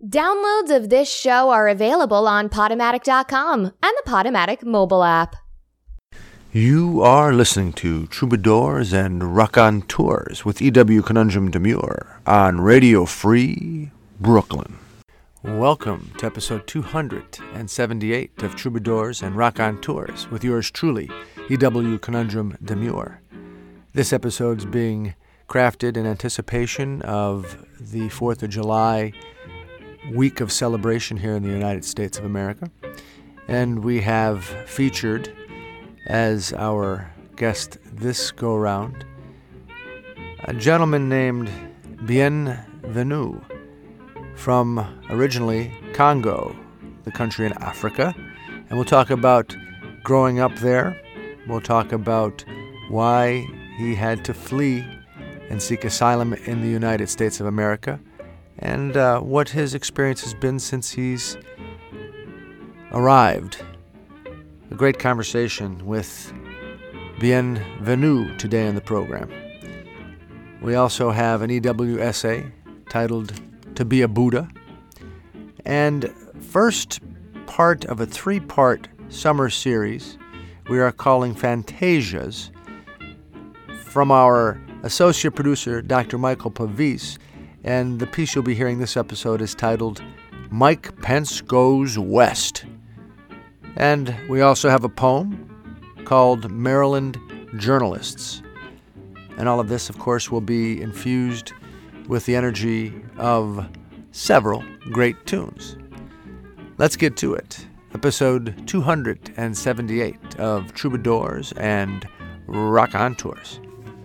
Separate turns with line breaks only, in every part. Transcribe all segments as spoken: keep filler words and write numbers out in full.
Downloads of this show are available on Podomatic dot com and the Podomatic mobile app.
You are listening to Troubadours and Raconteurs with E W Conundrum Demure on Radio Free Brooklyn. Welcome to episode two hundred seventy-eight of Troubadours and Raconteurs with yours truly, E W Conundrum Demure. This episode's being crafted in anticipation of the fourth of July week of celebration here in the United States of America. And we have featured as our guest this go-round a gentleman named Bienvenu from originally Congo, the country in Africa. And we'll talk about growing up there. We'll talk about why he had to flee and seek asylum in the United States of America, and uh, what his experience has been since he's arrived. A great conversation with Bienvenu today on the program. We also have an E W essay titled To Be a Buddha, and first part of a three-part summer series we are calling Fantasias, from our associate producer, Doctor Michael Pavis, and the piece you'll be hearing this episode is titled Mike Pence Goes West. And we also have a poem called Maryland Journalists. And all of this, of course, will be infused with the energy of several great tunes. Let's get to it. Episode two hundred seventy-eight of Troubadours and Raconteurs.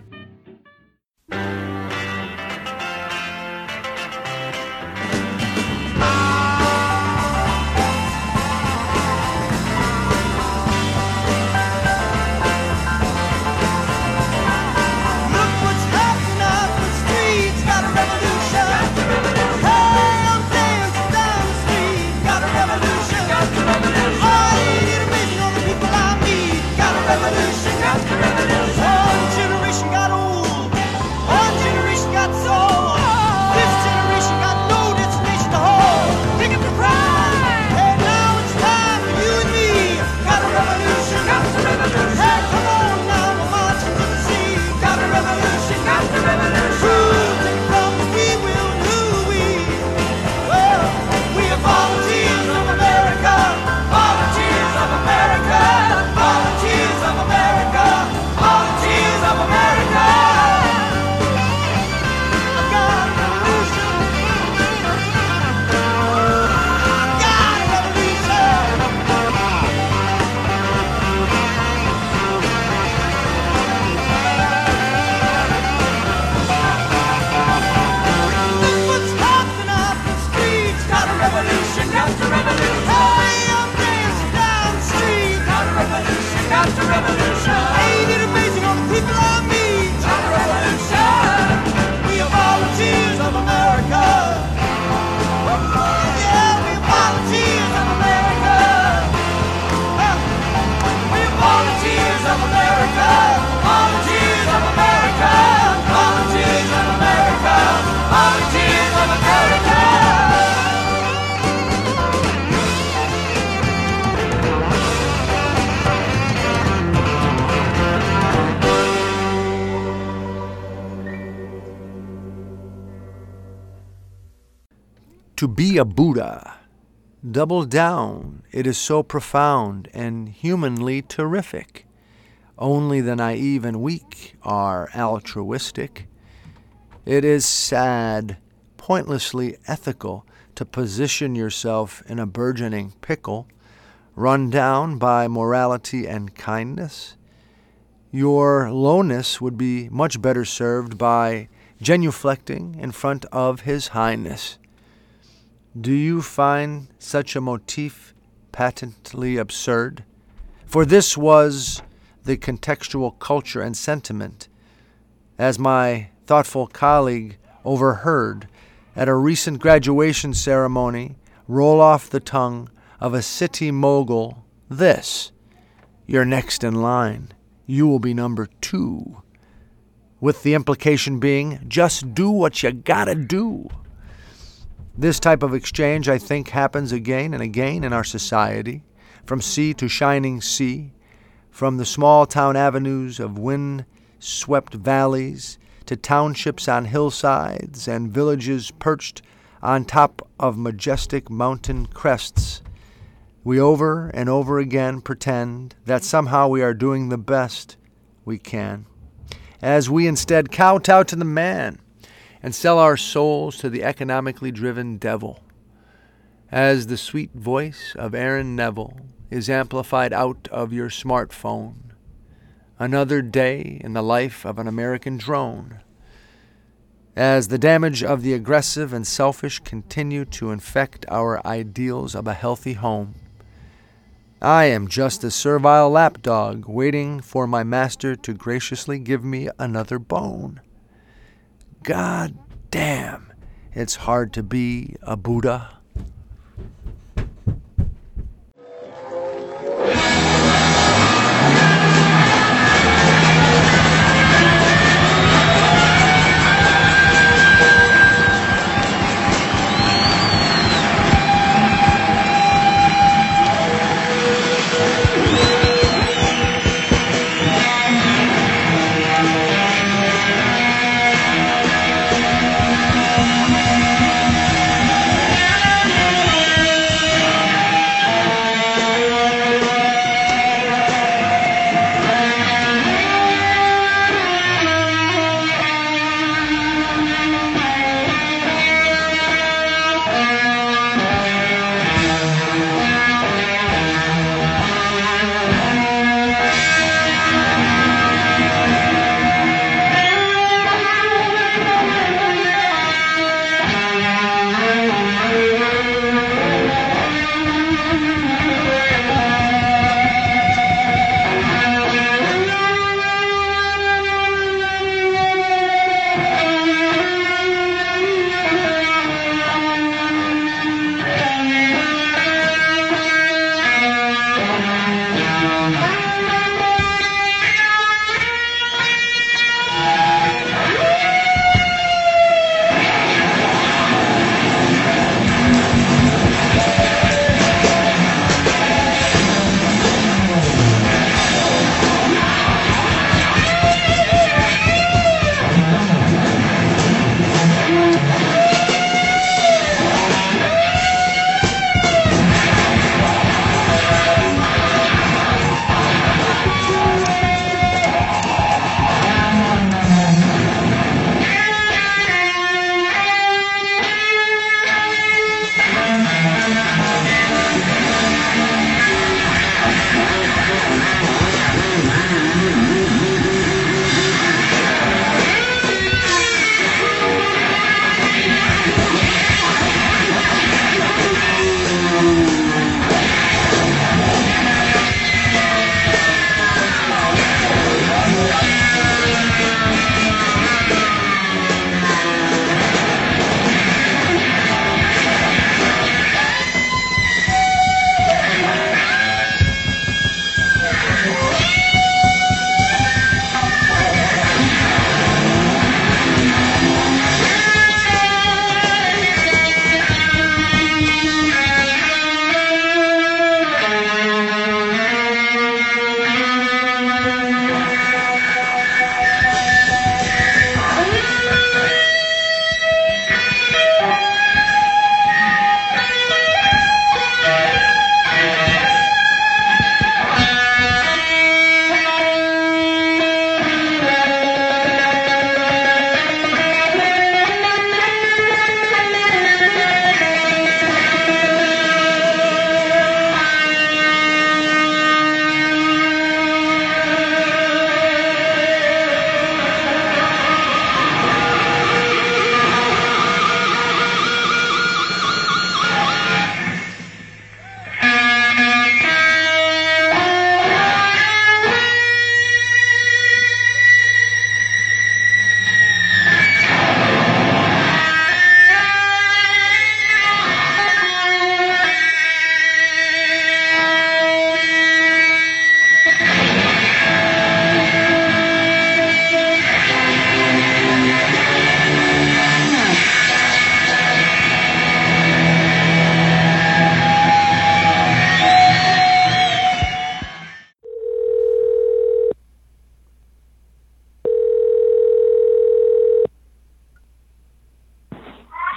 To be a Buddha. Double down. It is so profound and humanly terrific. Only the naive and weak are altruistic. It is sad, pointlessly ethical to position yourself in a burgeoning pickle, run down by morality and kindness. Your lowness would be much better served by genuflecting in front of His Highness. Do you find such a motif patently absurd? For this was the contextual culture and sentiment, as my thoughtful colleague overheard at a recent graduation ceremony roll off the tongue of a city mogul this: "You're next in line. You will be number two." With the implication being, just do what you gotta do. This type of exchange, I think, happens again and again in our society, from sea to shining sea, from the small-town avenues of wind-swept valleys to townships on hillsides and villages perched on top of majestic mountain crests. We over and over again pretend that somehow we are doing the best we can, as we instead kowtow to the man and sell our souls to the economically driven devil. As the sweet voice of Aaron Neville is amplified out of your smartphone, another day in the life of an American drone. As the damage of the aggressive and selfish continue to infect our ideals of a healthy home, I am just a servile lapdog waiting for my master to graciously give me another bone. God damn, it's hard to be a Buddha.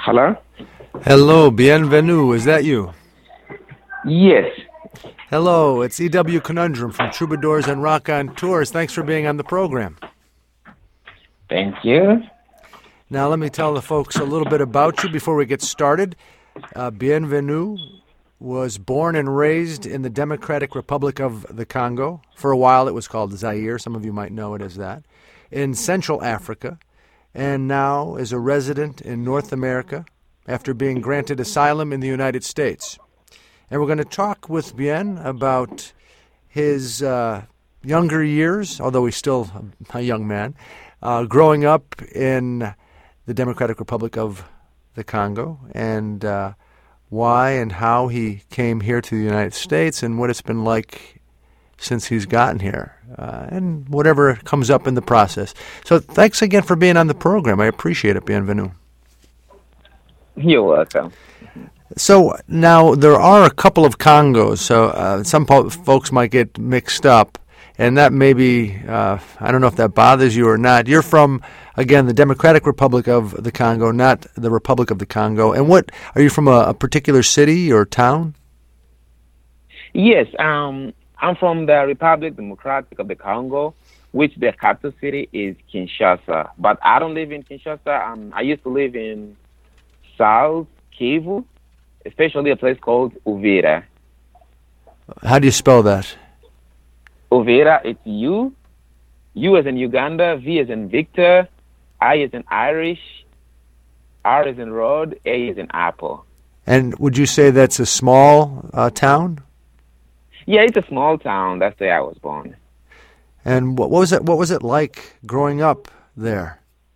Hello?
Hello, bienvenue. Is that you?
Yes.
Hello, it's E W Conundrum from Troubadours and Rock on Tours. Thanks for being on the program.
Thank you.
Now, let me tell the folks a little bit about you before we get started. Uh, Bienvenue was born and raised in the Democratic Republic of the Congo. For a while, it was called Zaire. Some of you might know it as that. In Central Africa, and now is a resident in North America after being granted asylum in the United States. And we're going to talk with Bien about his uh, younger years, although he's still a young man, uh, growing up in the Democratic Republic of the Congo, and uh, why and how he came here to the United States and what it's been like since he's gotten here, uh, and whatever comes up in the process. So thanks again for being on the program. I appreciate it, Bienvenue.
You're welcome.
So now there are a couple of Congos, so uh, some po- folks might get mixed up, and that maybe, uh, I don't know if that bothers you or not. You're from, again, the Democratic Republic of the Congo, not the Republic of the Congo. And what, are you from a, a particular city or town?
Yes, um, I'm from the Republic Democratic of the Congo, which the capital city is Kinshasa. But I don't live in Kinshasa. Um, I used to live in South Kivu, especially a place called Uvira.
How do you spell that?
Uvira, it's U, U as in Uganda, V as in Victor, I as in Irish, R as in Road, A as in Apple.
And would you say that's a small uh, town?
Yeah, it's a small town. That's where I was born.
And what was it? What was it like growing up there?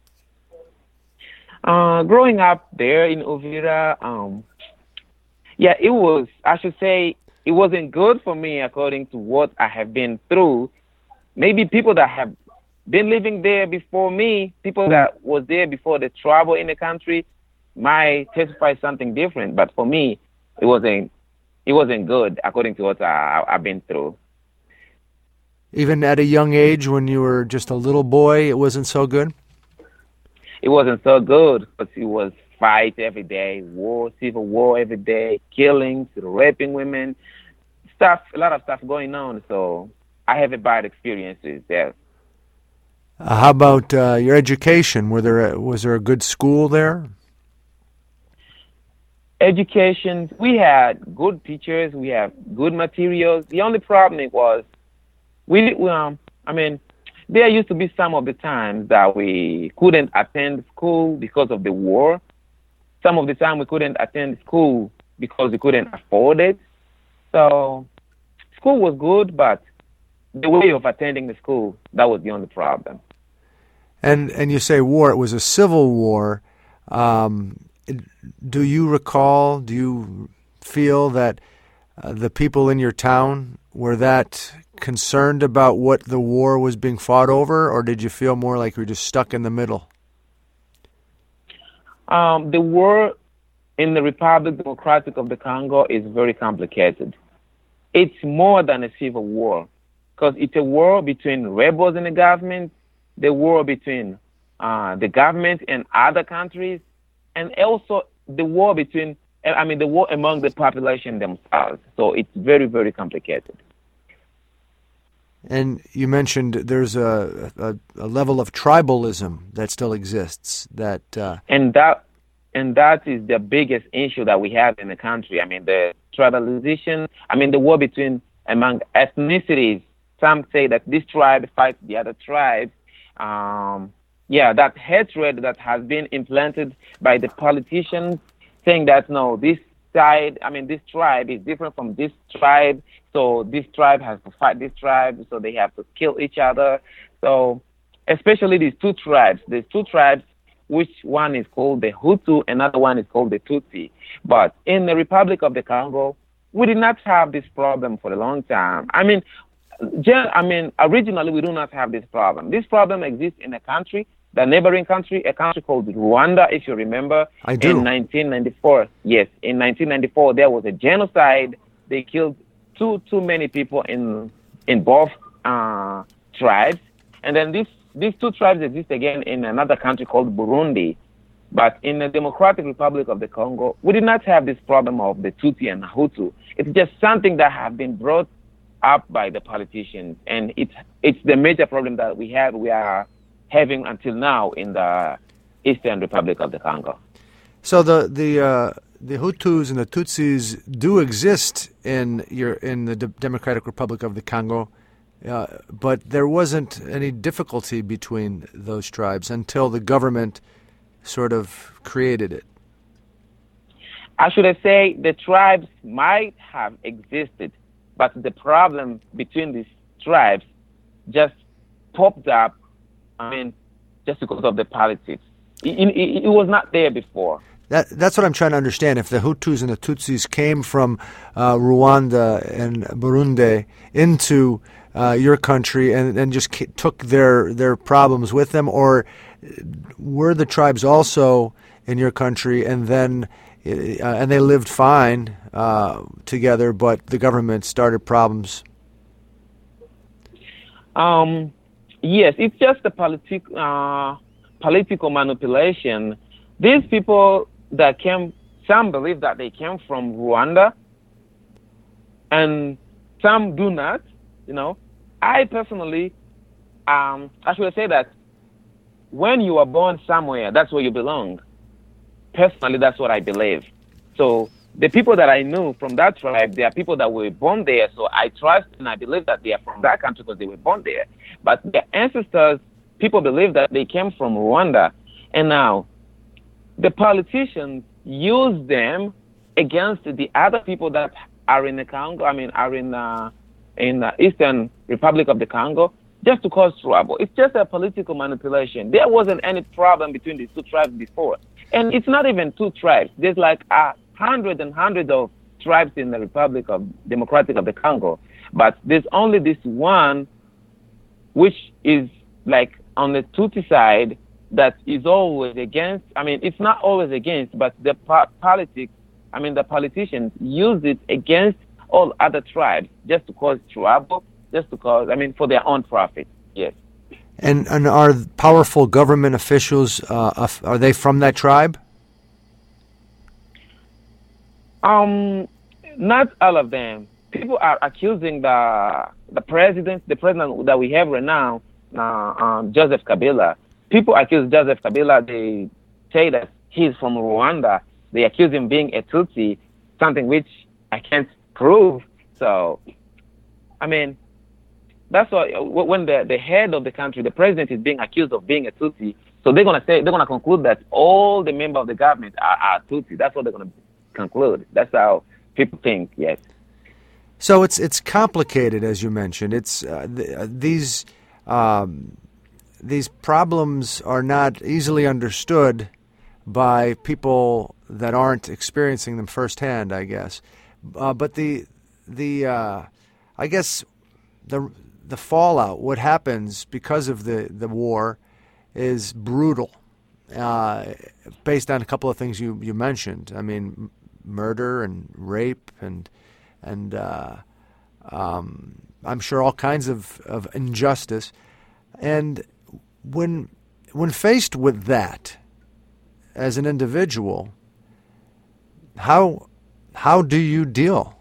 Uh, growing up there in Uvira, um, yeah, it was, I should say, it wasn't good for me according to what I have been through. Maybe people that have been living there before me, people that was there before the trouble in the country, might testify something different. But for me, it wasn't, it wasn't good according to what I, I've been through.
Even at a young age, when you were just a little boy, it wasn't so good?
It wasn't so good, but it was fight every day, war, civil war every day, killings, raping women, stuff, a lot of stuff going on. So I have a bad experiences there.
Uh, how about uh, your education? Were there a, was there a good school there?
Education, we had good teachers, we have good materials. The only problem was we, um, I mean, there used to be some of the times that we couldn't attend school because of the war. Some of the time we couldn't attend school because we couldn't afford it. So school was good, but the way of attending the school, that was the only problem.
And and you say war, it was a civil war. Um, do you recall, do you feel that uh, the people in your town were that concerned about what the war was being fought over, or did you feel more like you were just stuck in the middle?
Um, the war in the Republic Democratic of the Congo is very complicated. It's more than a civil war, because it's a war between rebels and the government, the war between uh, the government and other countries, and also the war between, I mean, the war among the population themselves. So it's very, very complicated.
And you mentioned there's a, a, a level of tribalism that still exists. That uh...
and that and that is the biggest issue that we have in the country. I mean, the tribalization. I mean, the war between among ethnicities. Some say that this tribe fights the other tribe. Um, yeah, that hatred that has been implanted by the politicians, saying that no, this side, I mean, this tribe is different from this tribe. So this tribe has to fight this tribe, so they have to kill each other. So especially these two tribes, these two tribes, which one is called the Hutu, another one is called the Tutsi. But in the Republic of the Congo, we did not have this problem for a long time. I mean, gen- I mean, originally we do not have this problem. This problem exists in a country, the neighboring country, a country called Rwanda, if you remember.
I do.
In nineteen ninety-four, yes, in nineteen ninety-four, there was a genocide. They killed too too many people in in both uh, tribes, and then this these two tribes exist again in another country called Burundi. But in the Democratic Republic of the Congo, we did not have this problem of the Tutsi and Hutu. It's just something that has been brought up by the politicians, and it's it's the major problem that we have. We are having until now in the Eastern Republic of the Congo.
So the the uh, the Hutus and the Tutsis do exist in your in the D- Democratic Republic of the Congo, uh, but there wasn't any difficulty between those tribes until the government sort of created it.
I should say the tribes might have existed, but the problem between these tribes just popped up, I mean, just because of the politics. It, it, it was not there before.
That, that's what I'm trying to understand. If the Hutus and the Tutsis came from uh, Rwanda and Burundi into uh, your country and, and just k- took their, their problems with them, or were the tribes also in your country and then uh, and they lived fine uh, together, but the government started problems?
Um, yes, it's just a politic, uh, political manipulation. These people that came, some believe that they came from Rwanda, and some do not. You know, I personally, um, I should say that when you are born somewhere, that's where you belong. Personally, that's what I believe. So the people that I knew from that tribe, they are people that were born there. So I trust and I believe that they are from that country because they were born there. But their ancestors, people believe that they came from Rwanda. And now the politicians use them against the other people that are in the Congo, I mean, are in uh, in the Eastern Republic of the Congo, just to cause trouble. It's just a political manipulation. There wasn't any problem between these two tribes before. And it's not even two tribes. There's like a hundred and hundreds of tribes in the Republic of Democratic of the Congo. But there's only this one, which is like on the Tutsi side, that is always against, I mean, it's not always against, but the po- politics, I mean, the politicians use it against all other tribes just to cause trouble, just to cause, I mean, for their own profit, yes.
And and are powerful government officials, uh, are they from that tribe?
Um, not all of them. People are accusing the the president, the president that we have right now, uh, um, Joseph Kabila. People accuse Joseph Kabila. They say that he's from Rwanda. They accuse him being a Tutsi, something which I can't prove. So, I mean, that's why when the, the head of the country, the president, is being accused of being a Tutsi, so they're gonna say they're gonna conclude that all the members of the government are, are Tutsi. That's what they're gonna conclude. That's how people think. Yes.
So it's it's complicated, as you mentioned. It's uh, th- uh, these um, these problems are not easily understood by people that aren't experiencing them firsthand, I guess. Uh, but the the uh, I guess the the fallout, what happens because of the, the war, is brutal. Uh, based on a couple of things you, you mentioned. I mean, m- murder and rape and and uh, um, I'm sure all kinds of, of injustice. And when when faced with that, as an individual, how how do you deal?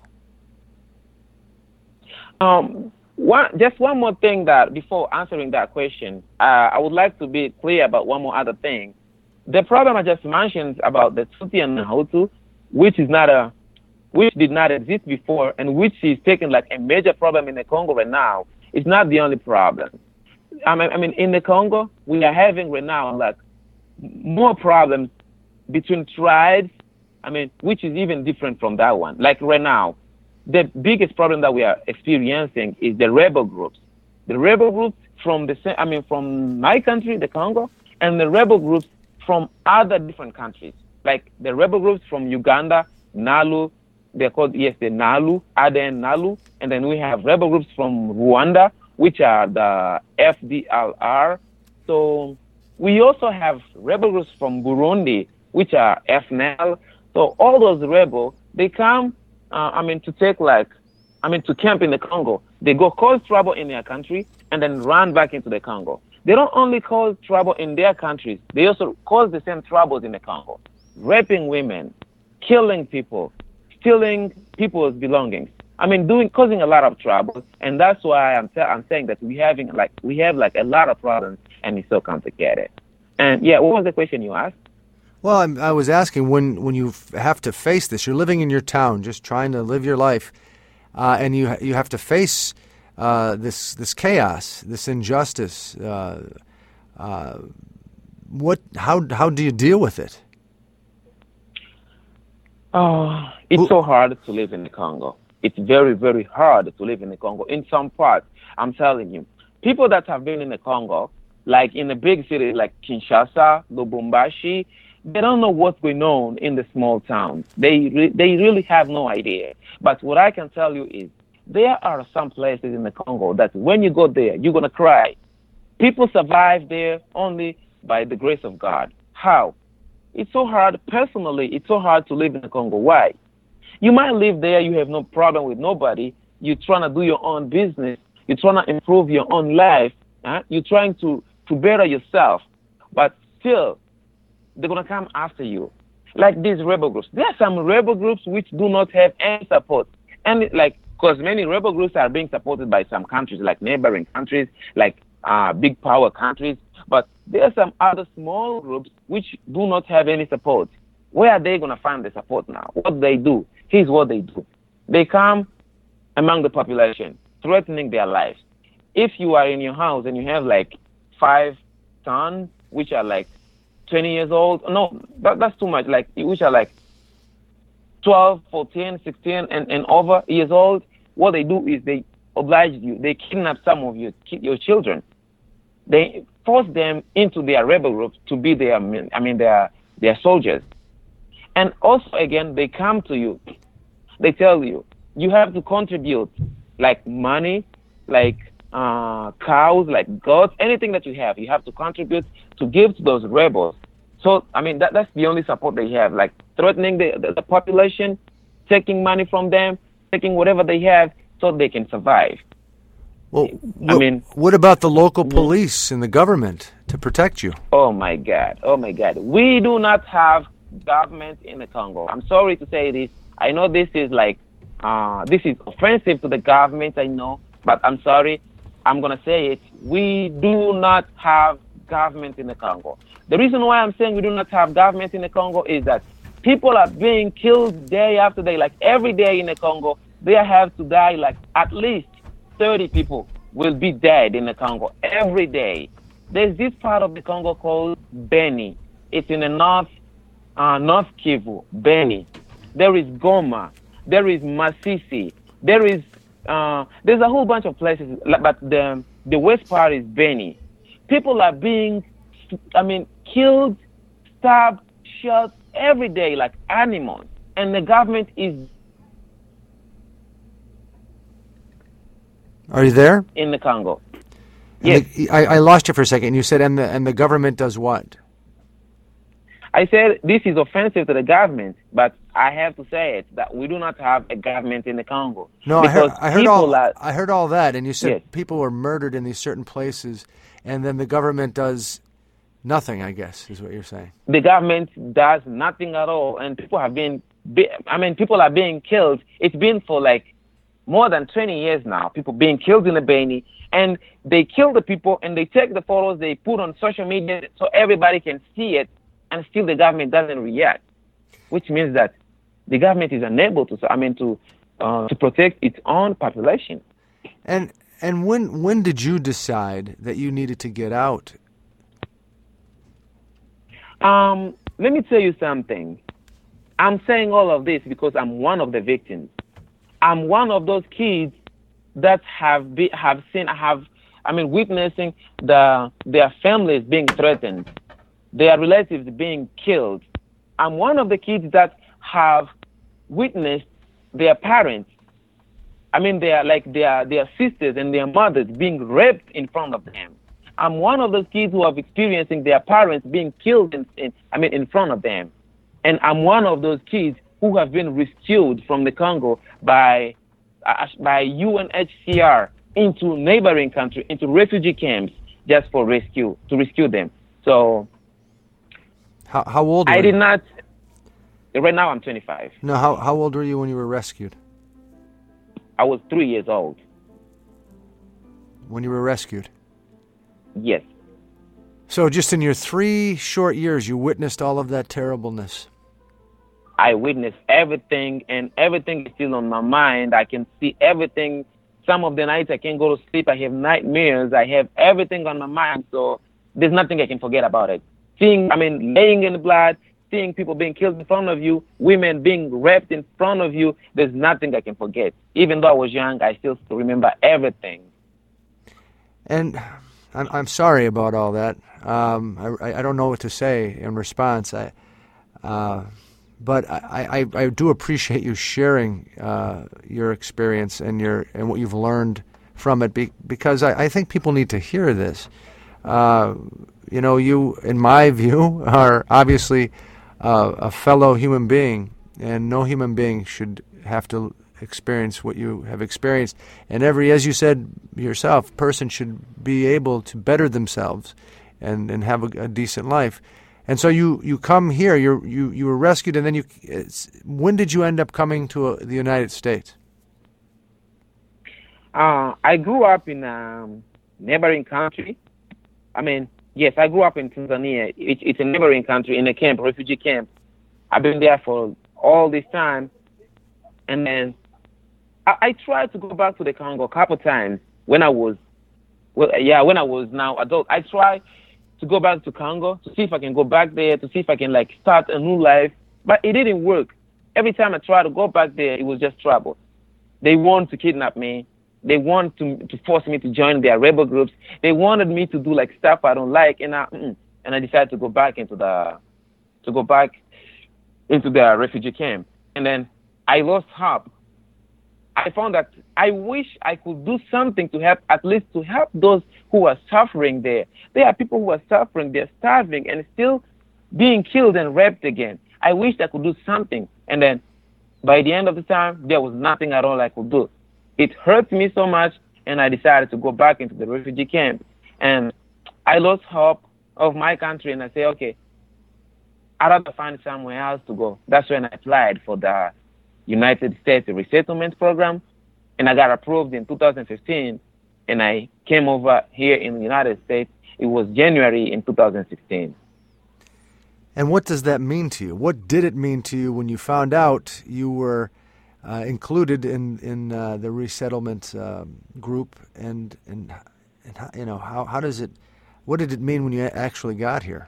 Um, one, just one more thing that before answering that question, uh, I would like to be clear about one more other thing. The problem I just mentioned about the Tutsi and the Hutu, which is not a, which did not exist before, and which is taking like a major problem in the Congo right now, is not the only problem. I mean, I mean, in the Congo, we are having right now like more problems between tribes. I mean, which is even different from that one. Like right now, the biggest problem that we are experiencing is the rebel groups. The rebel groups from the, I mean, from my country, the Congo, and the rebel groups from other different countries. Like the rebel groups from Uganda, Nalu, they're called, yes, the Nalu, Aden Nalu, and then we have rebel groups from Rwanda, which are the F D L R. So we also have rebel groups from Burundi, which are F N L. So all those rebels, they come, uh, I mean, to take like, I mean, to camp in the Congo. They go cause trouble in their country and then run back into the Congo. They don't only cause trouble in their countries, they also cause the same troubles in the Congo. Raping women, killing people, stealing people's belongings. I mean, doing causing a lot of trouble, and that's why I'm I'm saying that we having like we have like a lot of problems, and it's so complicated. And yeah, what was the question you asked?
Well, I'm, I was asking when when you f- have to face this, you're living in your town, just trying to live your life, uh, and you ha- you have to face uh, this this chaos, this injustice. Uh, uh, what? How how do you deal with it?
Oh, it's so hard to live in the Congo. It's very, very hard to live in the Congo. In some parts, I'm telling you, people that have been in the Congo, like in a big city like Kinshasa, Lubumbashi, they don't know what's going on in the small towns. They re- they really have no idea. But what I can tell you is there are some places in the Congo that when you go there, you're going to cry. People survive there only by the grace of God. How? It's so hard. Personally, it's so hard to live in the Congo. Why? You might live there, you have no problem with nobody. You're trying to do your own business. You're trying to improve your own life. Huh? You're trying to, to better yourself. But still, they're going to come after you. Like these rebel groups. There are some rebel groups which do not have any support. And like, because many rebel groups are being supported by some countries, like neighboring countries, like uh, big power countries. But there are some other small groups which do not have any support. Where are they going to find the support now? What they do? Here's what they do. They come among the population, threatening their lives. If you are in your house and you have like five sons, which are like twenty years old, no, that, that's too much, like which are like twelve, fourteen, sixteen, and, and over years old, what they do is they oblige you. They kidnap some of your, your children. They force them into their rebel groups to be their, I mean, their, their soldiers. And also, again, they come to you. They tell you, you have to contribute, like money, like uh, cows, like goats, anything that you have, you have to contribute to give to those rebels. So, I mean, that, that's the only support they have, like threatening the, the, the population, taking money from them, taking whatever they have so they can survive.
Well,
I
what,
mean,
what about the local police and the government to protect you?
Oh, my God. Oh, my God. We do not have government in the Congo. I'm sorry to say this. I know this is like, uh, this is offensive to the government, I know, but I'm sorry. I'm going to say it. We do not have government in the Congo. The reason why I'm saying we do not have government in the Congo is that people are being killed day after day. Like every day in the Congo, they have to die like at least thirty people will be dead in the Congo every day. There's this part of the Congo called Beni. It's in the north, uh, North Kivu, Beni. There is Goma. There is Masisi. There is, uh, there's a whole bunch of places, but the, the west part is Beni. People are being, I mean, killed, stabbed, shot every day like animals. And the government is...
Are you there?
In the Congo.
And
Yes.
the, I, I lost you for a second. You said, and the, and the government does what?
I said this is offensive to the government, but I have to say it, that we do not have a government in the Congo.
No, I heard, I heard all.
Are,
I heard all that, and you said
yes.
people were murdered in these certain places, and then the government does nothing. I guess is what you're saying.
The government does nothing at all, and people have been. I mean, people are being killed. It's been for like more than twenty years now. People being killed in the Beni, and they kill the people, and they take the photos, they put on social media so everybody can see it, and still the government doesn't react, which means that the government is unable to, I mean, to uh, to protect its own population.
And and when when did you decide that you needed to get out?
Um, let me tell you something. I'm saying all of this because I'm one of the victims. I'm one of those kids that have be, have seen, have, I mean, witnessing the their families being threatened, their relatives being killed. I'm one of the kids that have witnessed their parents, I mean, their like their their sisters and their mothers being raped in front of them. I'm one of those kids who have experiencing their parents being killed in, in I mean, in front of them. And I'm one of those kids who have been rescued from the Congo by uh, by U N H C R into neighboring countries, into refugee camps. just for rescue, to rescue them. So
How how old were
I
you?
did not, right now I'm twenty-five.
No, how how old were you when you were rescued?
I was three years old.
When you were rescued?
Yes.
So just in your three short years, you witnessed all of that terribleness.
I witnessed everything, and everything is still on my mind. I can see everything. Some of the nights I can't go to sleep. I have nightmares. I have everything on my mind. So there's nothing I can forget about it. Seeing, I mean, laying in the blood, seeing people being killed in front of you, women being raped in front of you, there's nothing I can forget. Even though I was young, I still remember everything.
And I'm, I'm sorry about all that. Um, I, I don't know what to say in response. I, uh, but I, I, I do appreciate you sharing uh, your experience and your and what you've learned from it, be, because I, I think people need to hear this. Uh, you know, you, in my view, are obviously uh, a fellow human being, and no human being should have to experience what you have experienced. And every, as you said yourself, person should be able to better themselves and, and have a, a decent life. And so you, you come here, you you you were rescued, and then you. It's, when did you end up coming to uh, the United States?
Uh, I grew up in a neighboring country. I mean, yes, I grew up in Tanzania. It, it's a neighboring country, in a camp, refugee camp. I've been there for all this time, and then I, I tried to go back to the Congo a couple times when I was, well, yeah, when I was now adult. I tried to go back to Congo to see if I can go back there, to see if I can like start a new life, but it didn't work. Every time I tried to go back there, it was just trouble. They wanted to kidnap me. They wanted to to force me to join their rebel groups. They wanted me to do like stuff I don't like, and I mm, and I decided to go back into the to go back into the refugee camp. And then I lost hope. I found that I wish I could do something to help, at least to help those who are suffering there. There are people who are suffering, they're starving and still being killed and raped again. I wish I could do something. And then by the end of the time, there was nothing at all I could do. It hurt me so much, and I decided to go back into the refugee camp. And I lost hope of my country, and I said, okay, I'd rather find somewhere else to go. That's when I applied for the United States Resettlement Program, and I got approved in two thousand fifteen, and I came over here in the United States. It was January in two thousand sixteen.
And what does that mean to you? What did it mean to you when you found out you were uh, included in in uh, the resettlement um, group, and and and how, you know how how does it? What did it mean when you actually got here?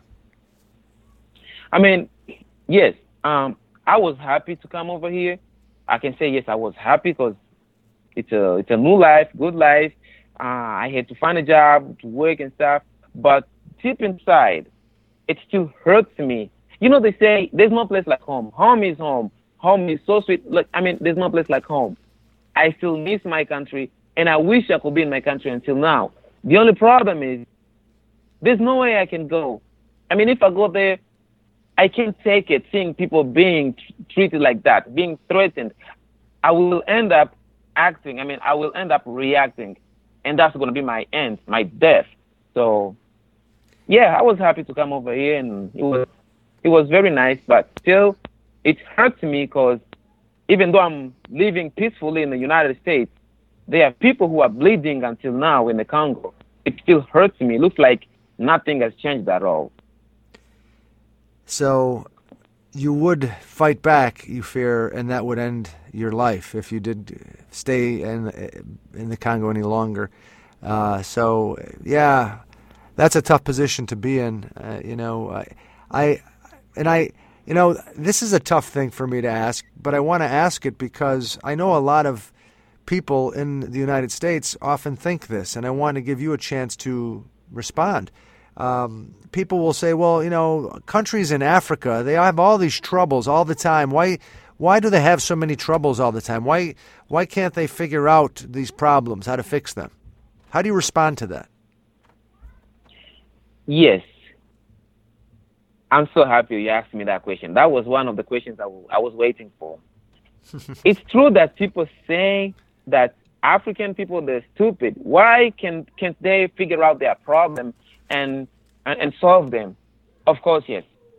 I mean, yes, um, I was happy to come over here. I can say yes, I was happy because it's a it's a new life, good life. Uh, I had to find a job, to work and stuff. But deep inside, it still hurts me. You know, they say there's no place like home. Home is home. Home is so sweet. Like, I mean, there's no place like home. I still miss my country, and I wish I could be in my country until now. The only problem is there's no way I can go. I mean, if I go there, I can't take it, seeing people being t- treated like that, being threatened. I will end up acting. I mean, I will end up reacting, and that's going to be my end, my death. So, yeah, I was happy to come over here, and it was it was very nice. But still, it hurts me because even though I'm living peacefully in the United States, there are people who are bleeding until now in the Congo. It still hurts me. It looks like nothing has changed at all.
So you would fight back, you fear, and that would end your life if you did stay in in the Congo any longer. Uh, so yeah, that's a tough position to be in. Uh, you know, I, I and I, you know, this is a tough thing for me to ask, but I want to ask it because I know a lot of people in the United States often think this, and I want to give you a chance to respond. Um, people will say, well, you know, countries in Africa, they have all these troubles all the time. Why why do they have so many troubles all the time? Why why can't they figure out these problems, how to fix them? How do you respond to that?
Yes. I'm so happy you asked me that question. That was one of the questions I, w- I was waiting for. It's true that people say that African people, they're stupid. Why can, can't they figure out their problem and, and, and solve them? Of course, yes.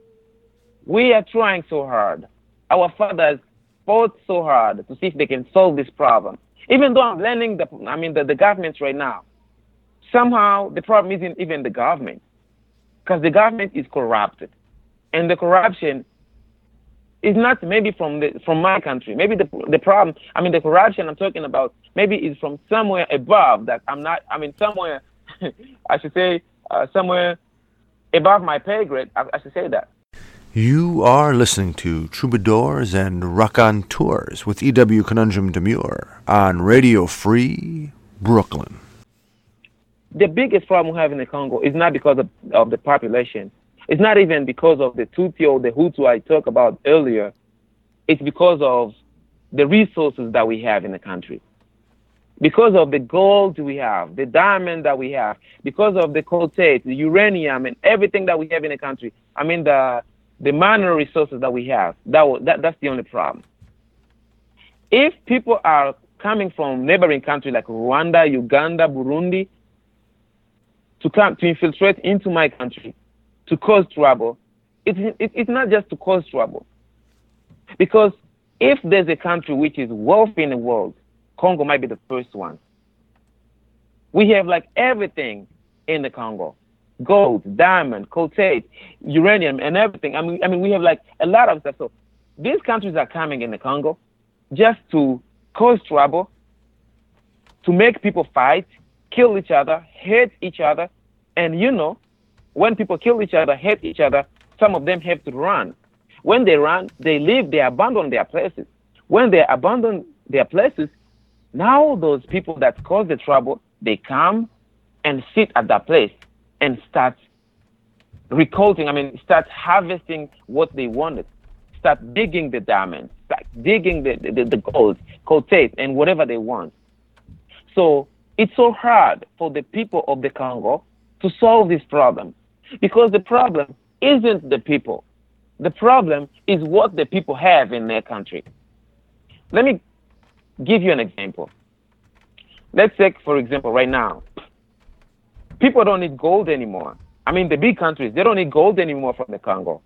We are trying so hard. Our fathers fought so hard to see if they can solve this problem. Even though I'm blaming the, I mean, the, the government right now, somehow the problem isn't even the government, because the government is corrupted, and the corruption is not maybe from the from my country. Maybe the the problem, I mean, the corruption I'm talking about, maybe is from somewhere above that I'm not. I mean, somewhere, I should say, uh, somewhere above my pay grade. I, I should say that.
You are listening to Troubadours and Raconteurs with E W Conundrum Demure on Radio Free Brooklyn.
The biggest problem we have in the Congo is not because of, of the population. It's not even because of the Tutsi or the Hutu I talked about earlier. It's because of the resources that we have in the country. Because of the gold we have, the diamond that we have, because of the coltate, the uranium, and everything that we have in the country. I mean, the the minor resources that we have, that, that that's the only problem. If people are coming from neighboring countries like Rwanda, Uganda, Burundi, to come to infiltrate into my country, to cause trouble, it's, it, it's not just to cause trouble. Because if there's a country which is wealthy in the world, Congo might be the first one. We have like everything in the Congo. Gold, diamond, coltate, uranium, and everything. I mean, I mean, we have like a lot of stuff. So these countries are coming in the Congo just to cause trouble, to make people fight, kill each other, hate each other. And you know, when people kill each other, hate each other, some of them have to run. When they run, they leave, they abandon their places. When they abandon their places, now those people that cause the trouble, they come and sit at that place and start recolting, I mean, start harvesting what they wanted, start digging the diamonds, start digging the, the, the gold, coltate, and whatever they want. So it's so hard for the people of the Congo to solve this problem, because the problem isn't the people. The problem is what the people have in their country. Let me give you an example. Let's take, for example, right now, people don't need gold anymore. I mean, the big countries, they don't need gold anymore from the Congo.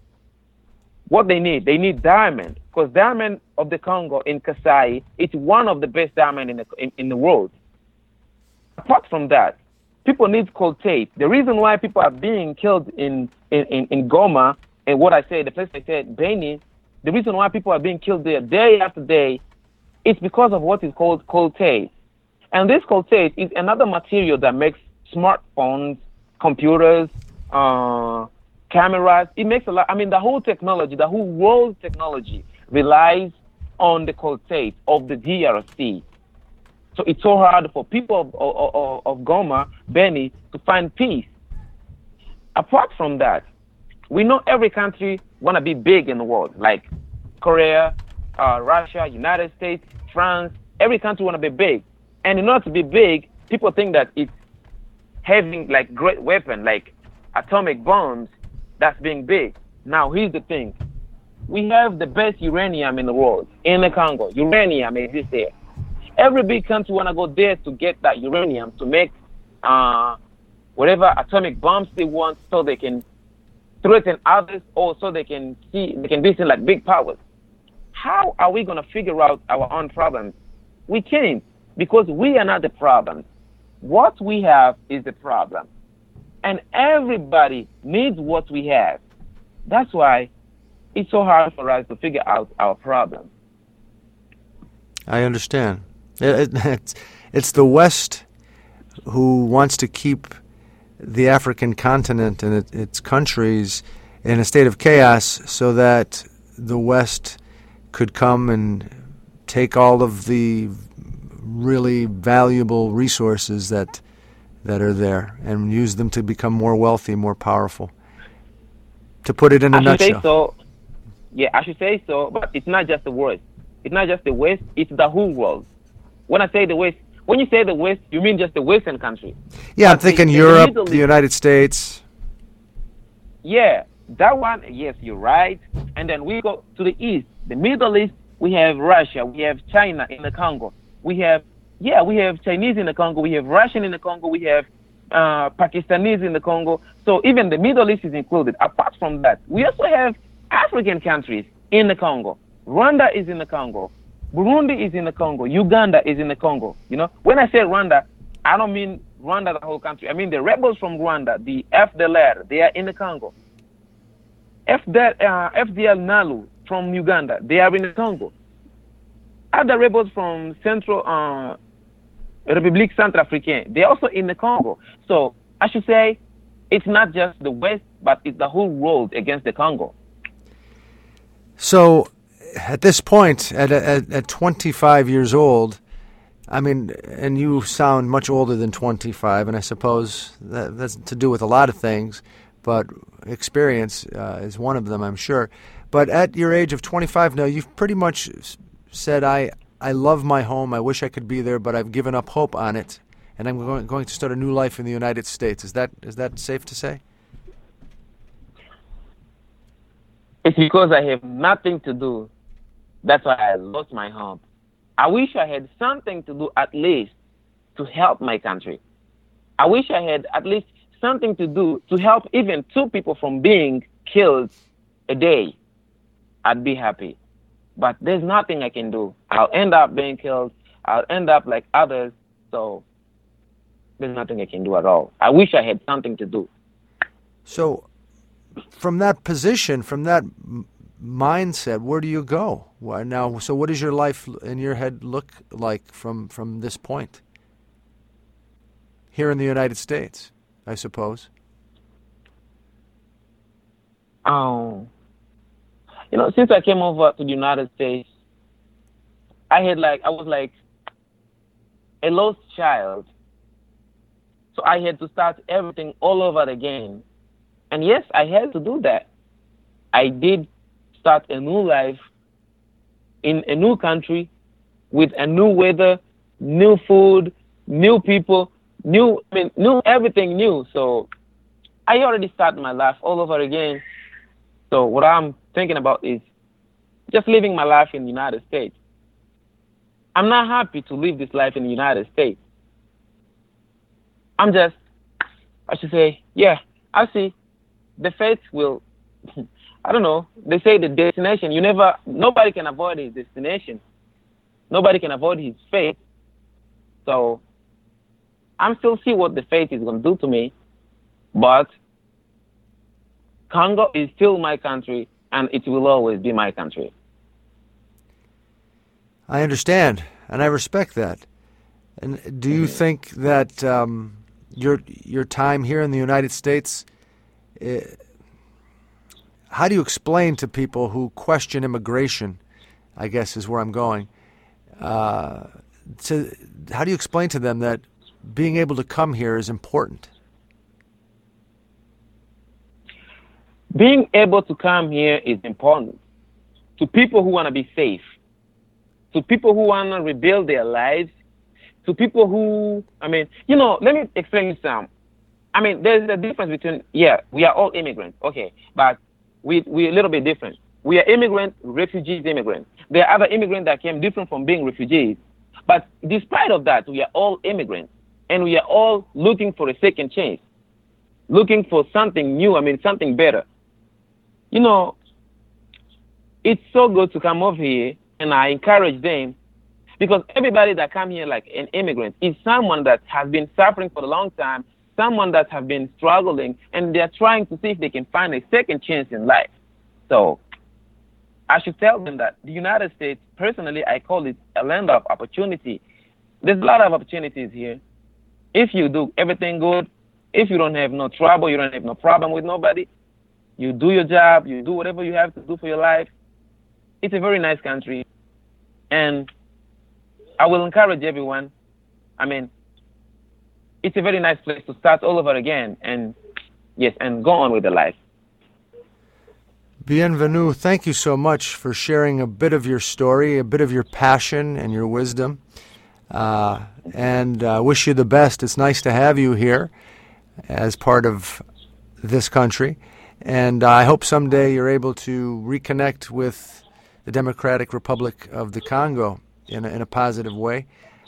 What they need, they need diamond, because diamond of the Congo in Kasai, it's one of the best diamond in the, in, in the world. Apart from that, people need coltate. The reason why people are being killed in, in, in, in Goma, and what I said, the place I said, Beni, the reason why people are being killed there day after day, it's because of what is called coltate. And this coltate is another material that makes smartphones, computers, uh, cameras. It makes a lot. I mean, the whole technology, the whole world technology relies on the coltate of the D R C. So it's so hard for people of, of, of Goma, Beni, to find peace. Apart from that, we know every country want to be big in the world, like Korea, uh, Russia, United States, France. Every country want to be big. And in order to be big, people think that it's having like great weapon, like atomic bombs, that's being big. Now, here's the thing. We have the best uranium in the world, in the Congo. Uranium exists there. Every big country want to go there to get that uranium to make uh, whatever atomic bombs they want, so they can threaten others, or so they can see they can be seen like big powers. How are we going to figure out our own problems? We can't, because we are not the problem. What we have is the problem, and everybody needs what we have. That's why it's so hard for us to figure out our problem.
I understand. It, it, it's, it's the West who wants to keep the African continent and it, its countries in a state of chaos so that the West could come and take all of the really valuable resources that that are there and use them to become more wealthy, more powerful. To put it in a
I should
nutshell.
Say so. Yeah, I should say so, but it's not just the West. It's not just the West, it's the whole world. When I say the West, when you say the West, you mean just the Western country.
Yeah,
but
I'm thinking
in,
Europe,
in the,
the United States.
Yeah, that one, yes, you're right. And then we go to the East, the Middle East, we have Russia, we have China in the Congo. We have yeah, we have Chinese in the Congo, we have Russian in the Congo, we have uh, Pakistanis in the Congo. So even the Middle East is included. Apart from that, we also have African countries in the Congo. Rwanda is in the Congo. Burundi is in the Congo. Uganda is in the Congo. You know, when I say Rwanda, I don't mean Rwanda, the whole country. I mean the rebels from Rwanda, the F D L R, they are in the Congo. F D L, uh, F D L Nalu from Uganda, they are in the Congo. Other rebels from Central uh, République Centrafricaine, they're also in the Congo. So I should say it's not just the West, but it's the whole world against the Congo.
So at this point, at, at, at twenty-five years old, I mean, and you sound much older than twenty-five, and I suppose that, that's to do with a lot of things, but experience uh, is one of them, I'm sure. But at your age of twenty-five now, you've pretty much said, I, I love my home, I wish I could be there, but I've given up hope on it, and I'm going, going to start a new life in the United States. Is that is that safe to say?
It's because I have nothing to do. That's why I lost my home. I wish I had something to do at least to help my country. I wish I had at least something to do to help even two people from being killed a day. I'd be happy. But there's nothing I can do. I'll end up being killed. I'll end up like others. So there's nothing I can do at all. I wish I had something to do.
So from that position, from that m- mindset, where do you go Why now? So what does your life in your head look like from, from this point? Here in the United States, I suppose.
Oh, you know, since I came over to the United States, I had like, I was like a lost child. So I had to start everything all over again. And yes, I had to do that. I did start a new life in a new country with a new weather, new food, new people, new, I mean, new everything new. So I already started my life all over again. So what I'm thinking about is just living my life in the United States. I'm not happy to live this life in the United States. I'm just, I should say, yeah, I see the fate will, I don't know, they say the destination, you never, nobody can avoid his destination. Nobody can avoid his fate. So I'm still see what the fate is going to do to me, but Congo is still my country, and it will always be my country.
I understand, and I respect that. And do you think that um, your your time here in the United States, uh, how do you explain to people who question immigration, I guess is where I'm going, uh, to, how do you explain to them that being able to come here is important?
Being able to come here is important to people who want to be safe, to people who want to rebuild their lives, to people who, I mean, you know, let me explain you some. I mean, there's a difference between, yeah, we are all immigrants, okay, but we, we're a little bit different. We are immigrants, refugees, immigrants. There are other immigrants that came different from being refugees. But despite of that, we are all immigrants, and we are all looking for a second chance, looking for something new, I mean, something better. You know, it's so good to come over here, and I encourage them, because everybody that come here like an immigrant is someone that has been suffering for a long time, someone that have been struggling, and they're trying to see if they can find a second chance in life. So I should tell them that the United States, personally, I call it a land of opportunity. There's a lot of opportunities here. If you do everything good, if you don't have no trouble, you don't have no problem with nobody, you do your job, you do whatever you have to do for your life, it's a very nice country. And I will encourage everyone. I mean, it's a very nice place to start all over again and, yes, and go on with the life.
Bienvenue. Thank you so much for sharing a bit of your story, a bit of your passion and your wisdom. Uh, and I uh, wish you the best. It's nice to have you here as part of this country. And I hope someday you're able to reconnect with the Democratic Republic of the Congo in a, in a positive way.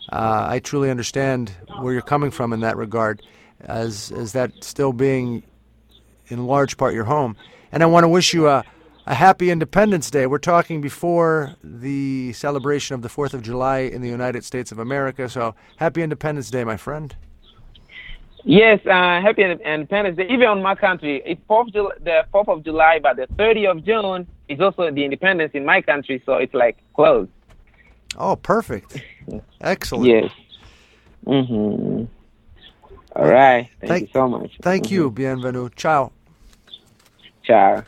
Uh, I truly understand where you're coming from in that regard, as as that still being in large part your home. And I want to wish you a, a happy Independence Day. We're talking before the celebration of the fourth of July in the United States of America, so happy Independence Day, my friend.
Yes, uh, happy Independence Day. Even on my country, it's fourth Jul- the fourth of July, but the thirtieth of June is also the independence in my country, so it's like close.
Oh, perfect. Excellent.
Yes. Mm-hmm. All right. Thank,
thank
you so much.
Thank
mm-hmm.
you. Bienvenue. Ciao.
Ciao.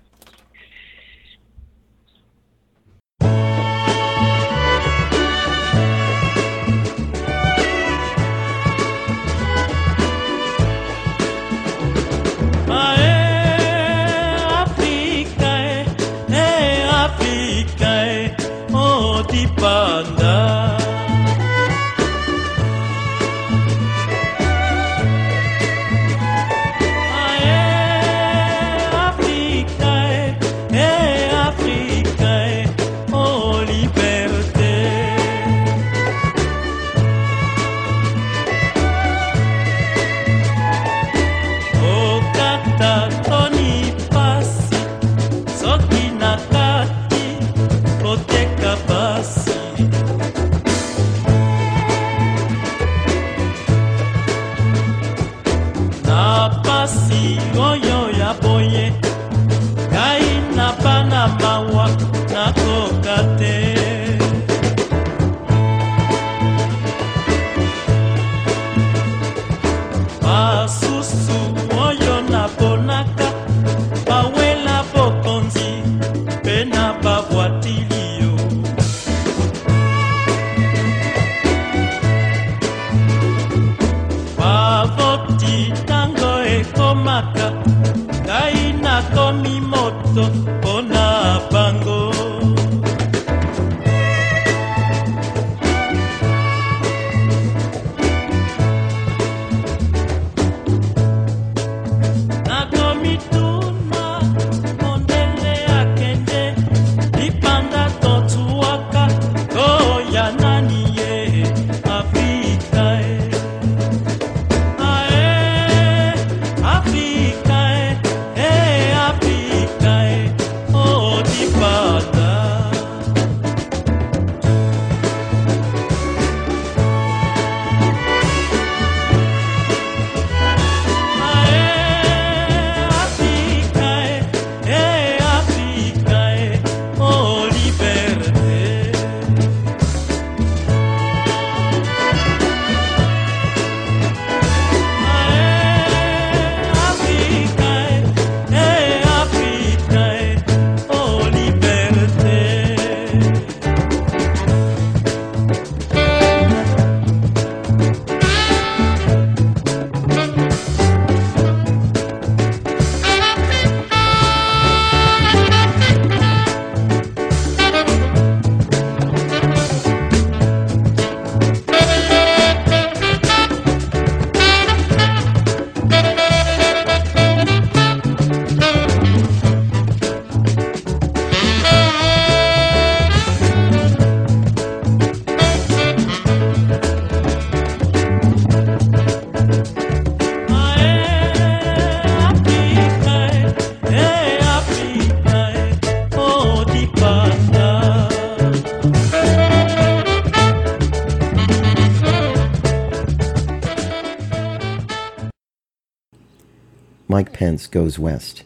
Mike Pence goes west.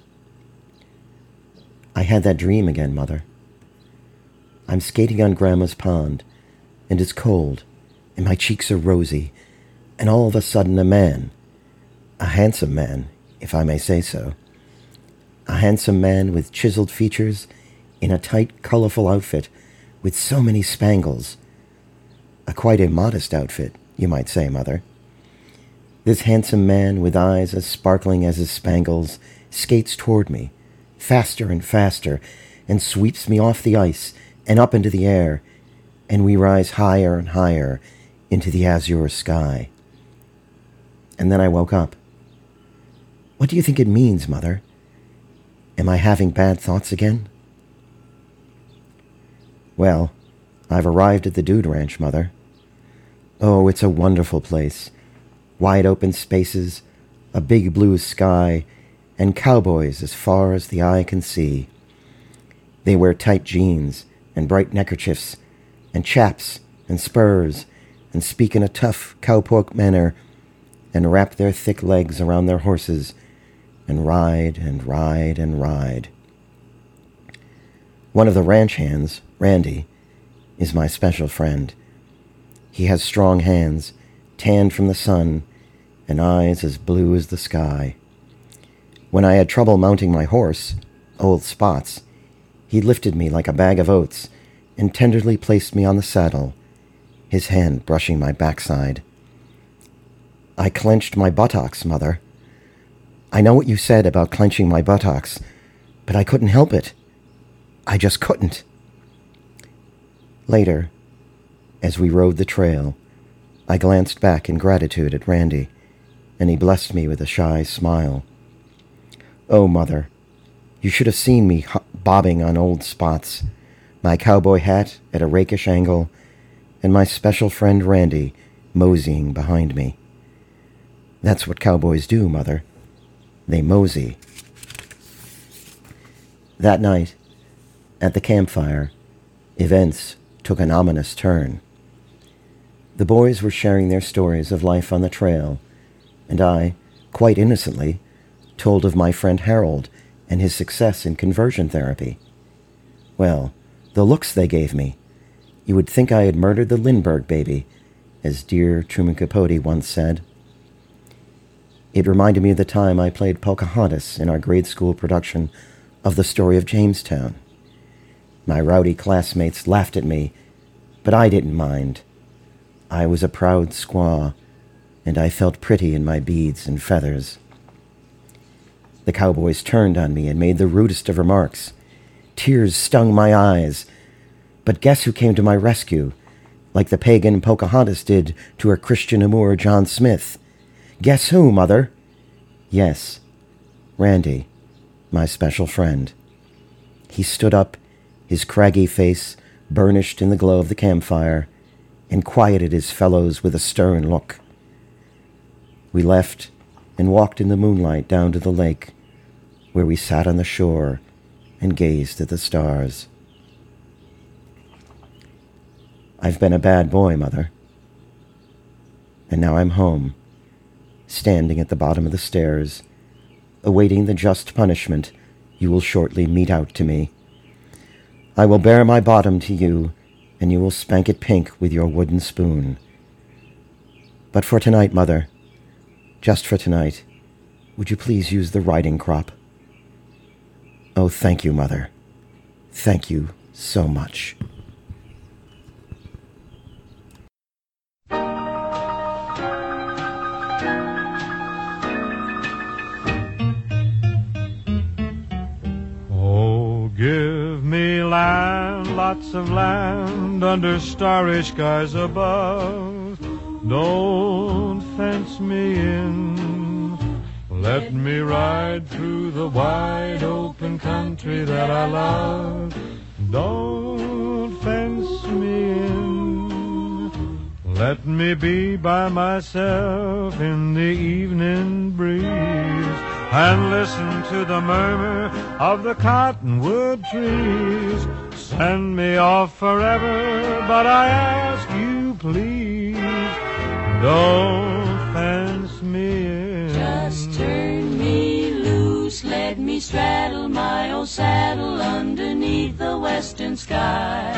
I had that dream again, Mother. I'm skating on Grandma's pond, and it's cold, and my cheeks are rosy, and all of a sudden a man, a handsome man, if I may say so, a handsome man with chiseled features in a tight, colorful outfit with so many spangles, a quite immodest outfit, you might say, Mother. This handsome man with eyes as sparkling as his spangles skates toward me, faster and faster, and sweeps me off the ice and up into the air, and we rise higher and higher into the azure sky. And then I woke up. What do you think it means, Mother? Am I having bad thoughts again? Well, I've arrived at the Dude Ranch, Mother. Oh, it's a wonderful place. Wide open spaces, a big blue sky, and cowboys as far as the eye can see. They wear tight jeans and bright neckerchiefs and chaps and spurs and speak in a tough cowpoke manner and wrap their thick legs around their horses and ride and ride and ride. One of the ranch hands, Randy, is my special friend. He has strong hands, tanned from the sun, and eyes as blue as the sky. When I had trouble mounting my horse, Old Spots, he lifted me like a bag of oats and tenderly placed me on the saddle, his hand brushing my backside. I clenched my buttocks, Mother. I know what you said about clenching my buttocks, but I couldn't help it. I just couldn't. Later, as we rode the trail, I glanced back in gratitude at Randy, and he blessed me with a shy smile. Oh, Mother, you should have seen me ho- bobbing on Old Spots, my cowboy hat at a rakish angle, and my special friend Randy moseying behind me. That's what cowboys do, Mother. They mosey. That night, at the campfire, events took an ominous turn. The boys were sharing their stories of life on the trail, and I, quite innocently, told of my friend Harold and his success in conversion therapy. Well, the looks they gave me. You would think I had murdered the Lindbergh baby, as dear Truman Capote once said. It reminded me of the time I played Pocahontas in our grade school production of The Story of Jamestown. My rowdy classmates laughed at me, but I didn't mind. I was a proud squaw, and I felt pretty in my beads and feathers. The cowboys turned on me and made the rudest of remarks. Tears stung my eyes. But guess who came to my rescue, like the pagan Pocahontas did to her Christian amour John Smith? Guess who, Mother? Yes, Randy, my special friend. He stood up, his craggy face burnished in the glow of the campfire, and quieted his fellows with a stern look. We left and walked in the moonlight down to the lake, where we sat on the shore and gazed at the stars. I've been a bad boy, Mother. And now I'm home, standing at the bottom of the stairs, awaiting the just punishment you will shortly mete out to me. I will bare my bottom to you, and you will spank it pink with your wooden spoon. But for tonight, Mother, just for tonight, would you please use the riding crop? Oh, thank you, Mother. Thank you so much.
Oh, give me land, lots of land, under starry skies above. Don't fence me in. Let me ride through the wide open country that I love. Don't fence me in. Let me be by myself in the evening breeze and listen to the murmur of the cottonwood trees. Send me off forever, but I ask you please, don't fence me in.
Just turn me loose, let me straddle my old saddle underneath the western sky.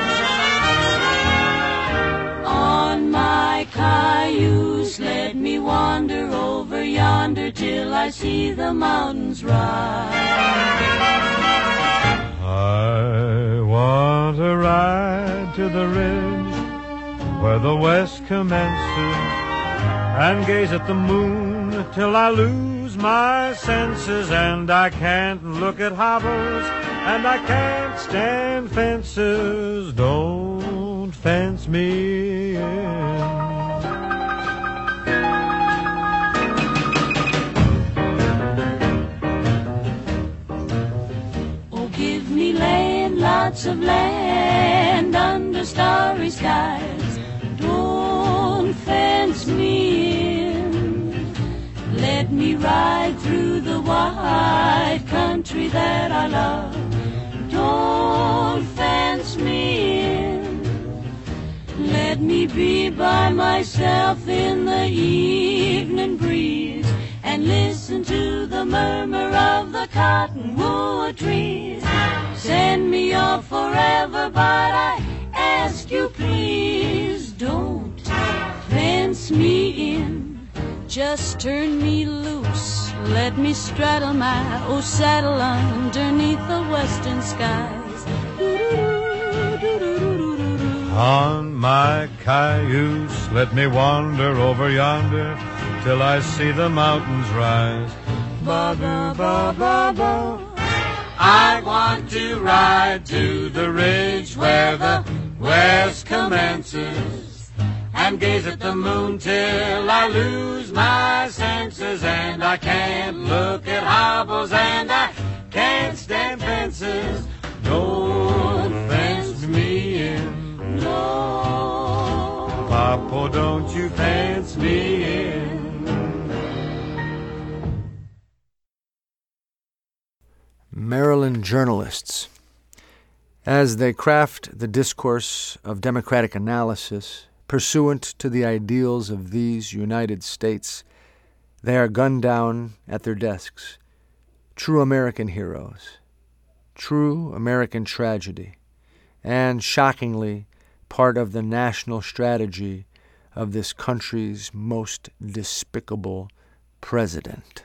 On my cayuse, let me wander over yonder till I see the mountains rise.
I want to ride to the ridge where the west commences and gaze at the moon till I lose my senses, and I can't look at hovels and I can't stand fences. Don't fence me in.
Oh, give me land, lots of land under starry skies. Don't fence me ride through the wide country that I love. Don't fence me in. Let me be by myself in the evening breeze and listen to the murmur of the cottonwood trees. Send me off forever, but I ask you please, don't fence me in. Just turn me loose, let me straddle my old saddle underneath the western skies.
On my cayuse, let me wander over yonder till I see the mountains rise. Ba-ba-ba-ba-ba. I want to ride to the ridge where the west commences and gaze at the moon till I lose my senses, and I can't look at hobbles and I can't stand fences. Don't fence me in.
No.
Papa, don't you fence me in.
Maryland journalists, as they craft the discourse of democratic analysis pursuant to the ideals of these United States, they are gunned down at their desks. True American heroes, true American tragedy, and, shockingly, part of the national strategy of this country's most despicable president.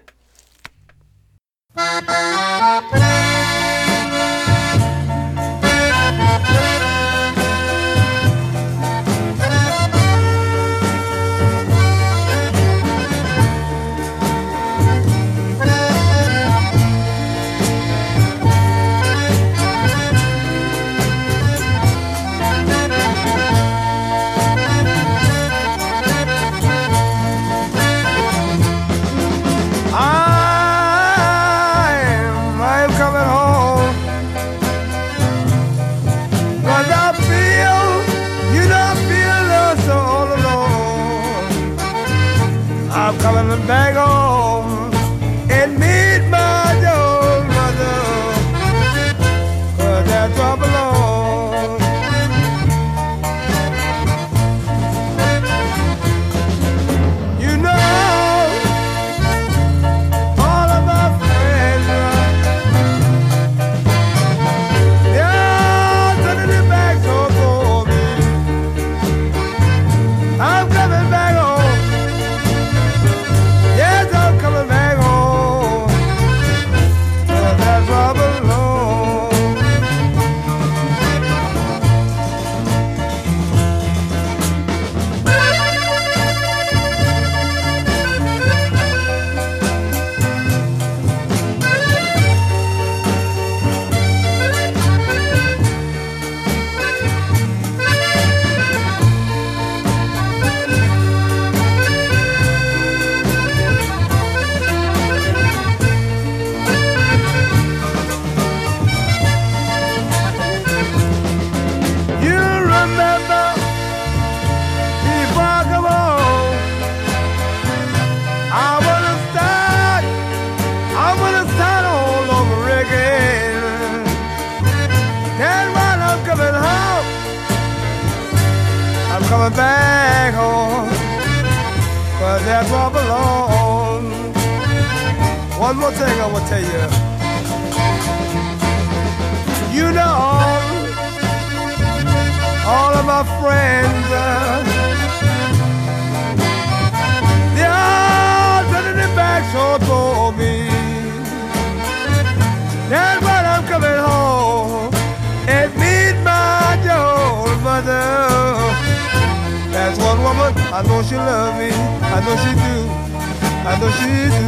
Coming back home and meet my old mother, 'cause that's where I belong. You know, all of my friends, they're turning their backs on for me. I'm coming back home. Coming back home, 'cause that's where I belong. Coming back home, but that's where I belong. One more thing I want to tell you. You know, all of my friends, uh, they all turning their backs on for me. That's why I'm coming home and meet my old mother. That's one woman, I know she love me, I know she do, I know she do.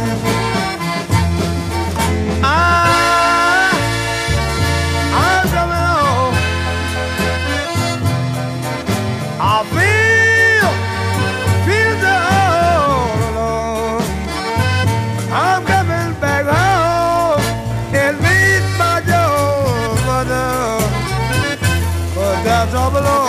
I, I'm coming home. I feel, feel the all alone. I'm coming back home and meet my old mother, 'cause that's all belong.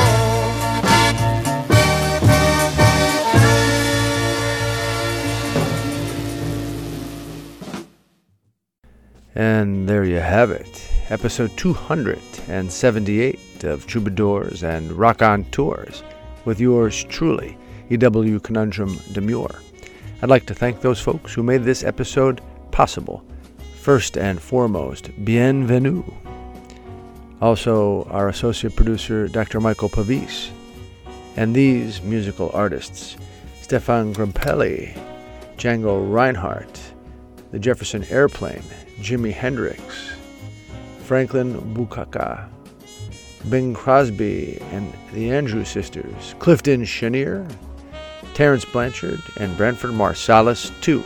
And there you have it, episode two hundred seventy-eight of Troubadours and Rock on Tours with yours truly, E W Conundrum Demure. I'd like to thank those folks who made this episode possible. First and foremost, bienvenue. Also, our associate producer, Doctor Michael Pavis. And these musical artists, Stefan Grampelli, Django Reinhardt, the Jefferson Airplane, Jimi Hendrix, Franklin Bukaka, Bing Crosby and the Andrews Sisters, Clifton Chenier, Terrence Blanchard, and Branford Marsalis, too.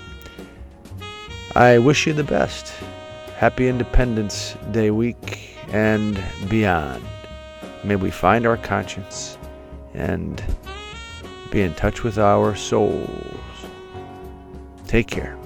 I wish you the best. Happy Independence Day week and beyond. May we find our conscience and be in touch with our souls. Take care.